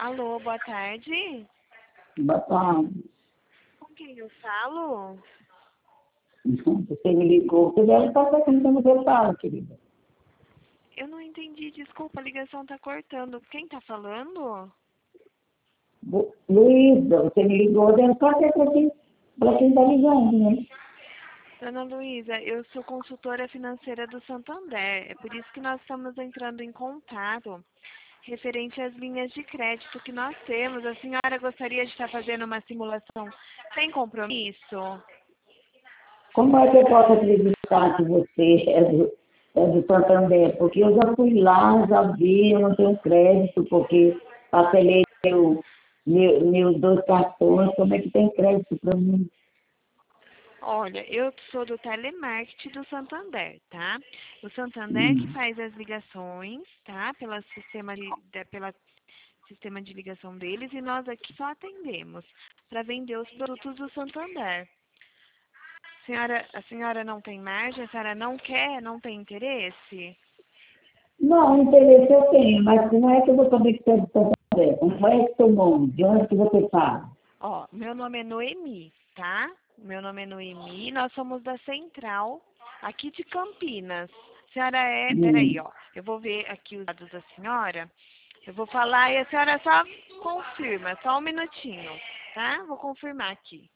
Alô, boa tarde. Boa tarde. Com quem eu falo? Você me ligou. Você deve estar perguntando o que eu falo, querida. Eu não entendi, desculpa, a ligação tá cortando. Quem tá falando? Luísa, você me ligou, deve estar até para quem está ligando, né? Dona Luísa, eu sou consultora financeira do Santander. É por isso que nós estamos entrando em contato referente às linhas de crédito que nós temos. A senhora gostaria de estar fazendo uma simulação sem compromisso? Como é que eu posso acreditar que você é do Santander? Porque eu já fui lá, já vi, eu não tenho crédito, porque parcelei meus 2 cartões, como é que tem crédito para mim? Olha, eu sou do telemarketing do Santander, tá? O Santander que Hum. faz as ligações, tá? Pela sistema de ligação deles e nós aqui só atendemos para vender os produtos do Santander. A senhora não tem margem? A senhora não quer? Não tem interesse? Não, interesse eu tenho, mas como é que eu vou saber que você é do Santander? Como é que é seu nome? De onde que você fala? Ó, meu nome é Noemi, tá? Meu nome é Noemi, nós somos da Central, aqui de Campinas. A senhora peraí, Hum. ó, eu vou ver aqui os dados da senhora, eu vou falar e a senhora só confirma, só um minutinho, tá? Vou confirmar aqui.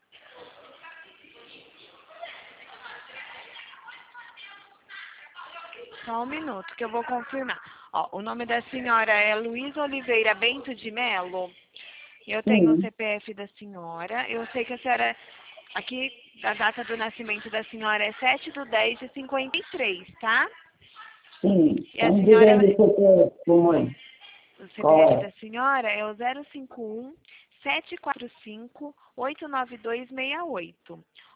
Só um minuto que eu vou confirmar. Ó, o nome da senhora é Luísa Oliveira Bento de Melo. Eu tenho o Sim, CPF da senhora. Eu sei que a senhora, aqui, a data do nascimento da senhora é 7/10/53, tá? sim. E a Então, diga senhora, aí você como é. o Qual CPF é? da senhora é o 051-745-89268.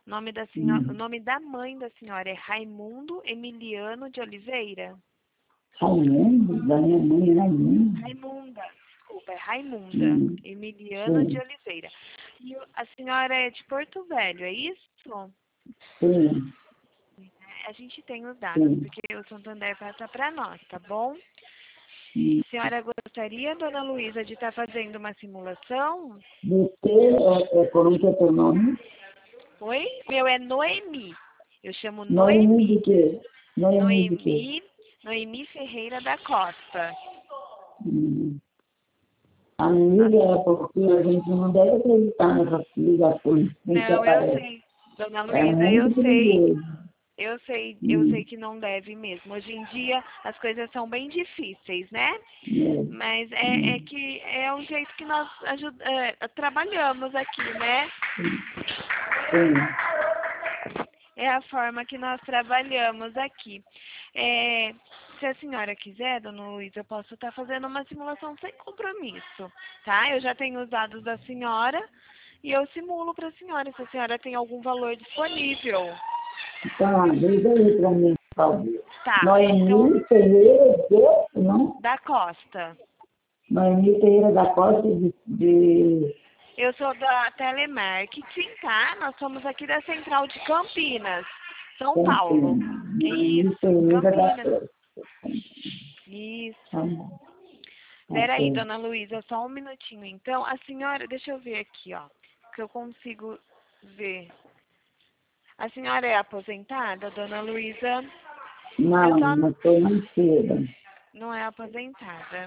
O Hum. nome da mãe da senhora é Raimundo Emiliano de Oliveira. Raimundo? Da minha mãe, Raimundo? Raimunda, desculpa, é Raimunda Hum. Emiliano de Sim, Oliveira. E a senhora é de Porto Velho, é isso? sim, A gente tem os dados, sim. porque o Santander passa para nós, tá bom? Hum. A senhora gostaria, dona Luísa, de estar fazendo uma simulação? Você como é que é teu nome? Oi? Meu é Noemi. Eu chamo Noemi de Noemi. quê? Noemi de quê? Noemi, Noemi Ferreira da Costa. Hum. A- Amiga, é porque a gente não deve acreditar nessas ligações sem que Não, eu aparece. sei. Dona É Luísa, muito eu sei. perigoso. Eu sei Hum. que não deve mesmo. Hoje em dia as coisas são bem difíceis, né? É. Mas é Hum. que é um jeito que nós trabalhamos aqui, né? Sim. É a forma que nós trabalhamos aqui. É, se a senhora quiser, dona Luísa, eu posso estar fazendo uma simulação sem compromisso, tá? Eu já tenho os dados da senhora e eu simulo para a senhora, se a senhora tem algum valor disponível. Tá, diga aí para mim, por favor. Tá, então, Noemi Ferreira não? da Costa. Noemi Ferreira da Costa de Eu sou da Telemarketing, tá? Nós somos aqui da Central de Campinas, São Paulo. Campinas. Noemi Isso, Ferreira da Campinas. Costa. Isso. Tá bom. Peraí, Ok. dona Luísa, só um minutinho. Então, a senhora, deixa eu ver aqui, ó, que eu consigo ver. A senhora é aposentada, dona Luísa? Eu Não, só não estou mais cedo. não é aposentada.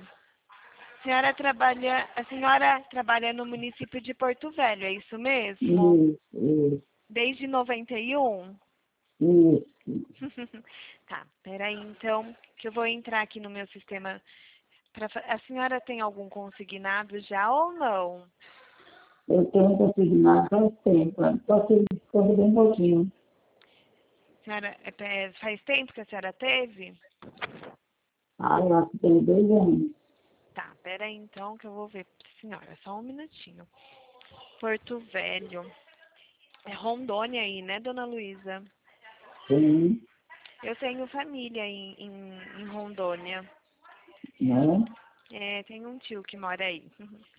A senhora trabalha no município de Porto Velho, é isso mesmo? Isso, Desde 91? isso. Tá, peraí então, que eu vou entrar aqui no meu sistema. A senhora tem algum consignado já ou não? Eu tenho consignado faz tempo. Só que corre bem pouquinho. Senhora, faz tempo que a senhora teve? Ah, eu acho que tem 2 anos. Tá, peraí então que eu vou ver pra senhora, só um minutinho. Porto Velho. É Rondônia aí, né, dona Luísa? Sim, Eu tenho família em Rondônia. né? É, tem um tio que mora aí.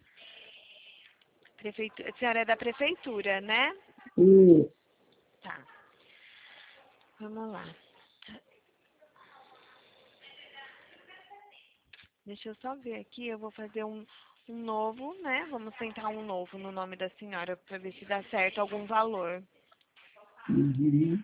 A senhora é da prefeitura, né? Isso. Tá, vamos lá. Deixa eu só ver aqui, eu vou fazer Um novo, né? Vamos tentar um novo no nome da senhora para ver se dá certo algum valor. Uhum.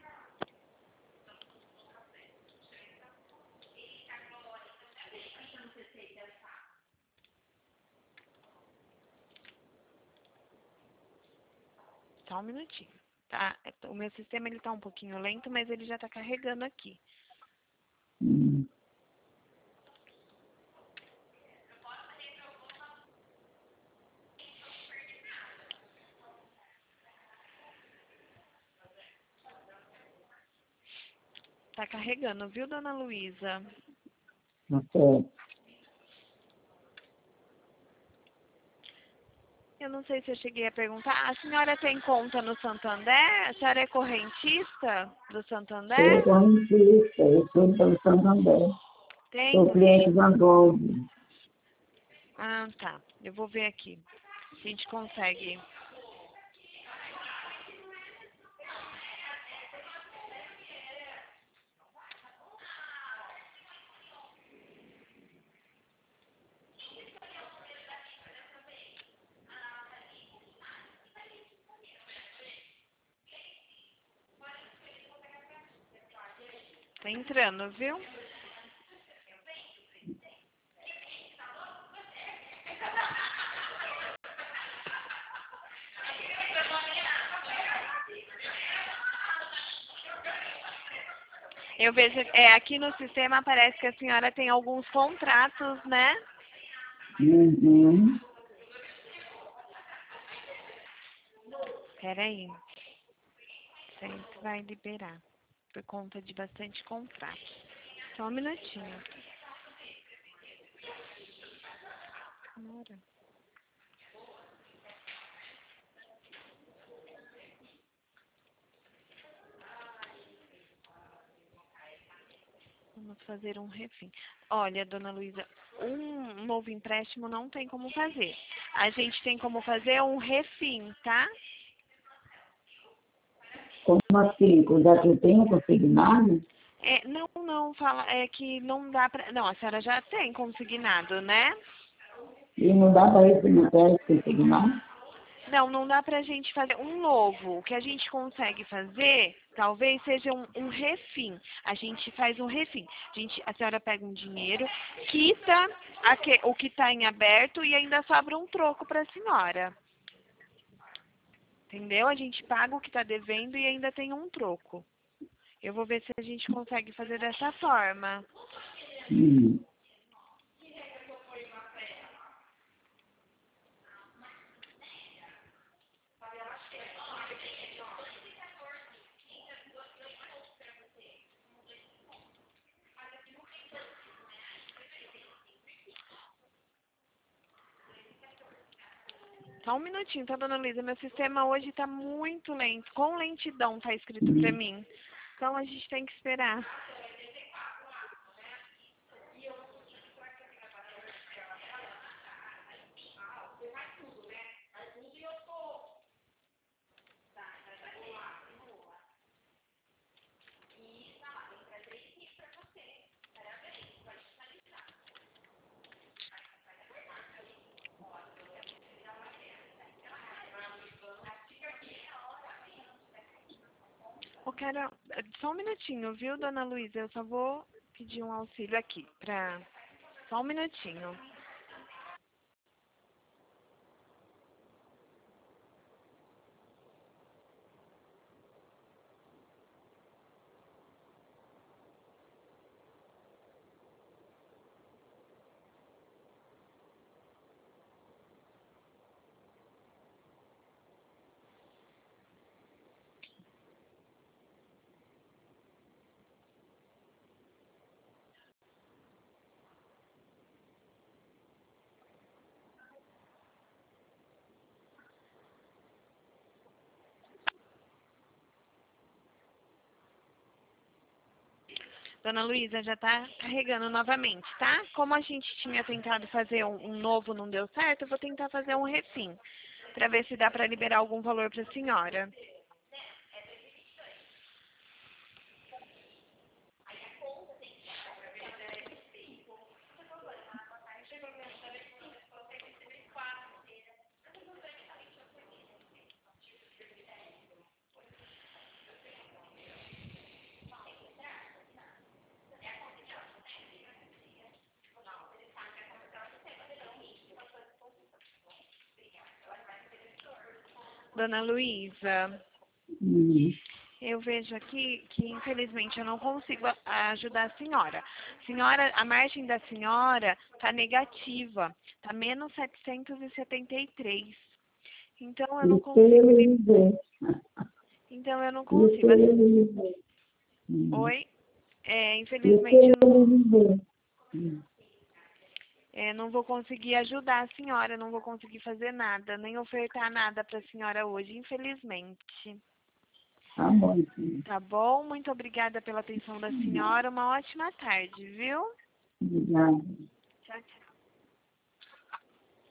Só um minutinho, tá? O meu sistema ele tá um pouquinho lento, mas ele já tá carregando aqui. Uhum. Tá carregando, viu, dona Luísa? Tá certo. Eu não sei se eu cheguei a perguntar. A senhora tem conta no Santander? A senhora é correntista do Sou Santander? correntista, eu sou do Santander. Tem? Sou cliente da Gold. Ah, tá. Eu vou ver aqui. Se a gente consegue. Tá entrando, viu? Eu vejo, aqui no sistema parece que a senhora tem alguns contratos, né? Uhum. Peraí. Sempre vai liberar. Por conta de bastante contrato. Só um minutinho. Senhora. Vamos fazer um refim. Olha, dona Luísa, um novo empréstimo não tem como fazer. A gente tem como fazer um refim, tá? Como assim? Já que eu tenho consignado? Não, fala, é que não dá pra. Não, a senhora já tem consignado, né? E não dá para refinanciar esse consignado? Não dá pra gente fazer um novo. O que a gente consegue fazer, talvez seja um refim. A gente faz um refim. A senhora pega um dinheiro, quita o que está em aberto e ainda sobra um troco para a senhora. Entendeu? A gente paga o que está devendo e ainda tem um troco. Eu vou ver se a gente consegue fazer dessa forma. Hum. Só um minutinho, tá, dona Luísa? Meu sistema hoje está muito lento. Com lentidão tá escrito para Hum. mim. Então a gente tem que esperar. Eu quero. Só um minutinho, viu, dona Luísa? Eu só vou pedir um auxílio aqui. Só um minutinho. Dona Luísa, já tá carregando novamente, tá? Como a gente tinha tentado fazer um novo, não deu certo, eu vou tentar fazer um refim. Pra ver se dá pra liberar algum valor pra senhora. Dona Luísa, Hum. eu vejo aqui que infelizmente eu não consigo ajudar a senhora. Senhora, a margem da senhora está negativa, está menos 773. Então eu não Isso consigo. eu ia dizer. Então eu não Isso consigo. eu ia dizer. Oi? Isso Infelizmente eu ia dizer. não vou conseguir ajudar a senhora, não vou conseguir fazer nada, nem ofertar nada para a senhora hoje, infelizmente. Tá bom, então. Tá bom? Muito obrigada pela atenção da senhora. Uma ótima tarde, viu? Obrigada.